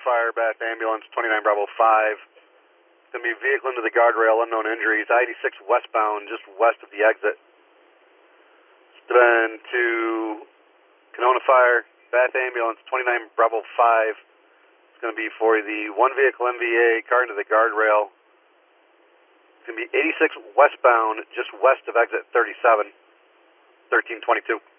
Fire, Bath Ambulance, 29 Bravo 5. It's going to be vehicle into the guardrail, unknown injuries, I-86 westbound, just west of the exit. Then to Canona Fire, Bath Ambulance, 29 Bravo 5. It's going to be for the one vehicle MVA, car into the guardrail. It's going to be 86 westbound, just west of exit 37, 1322.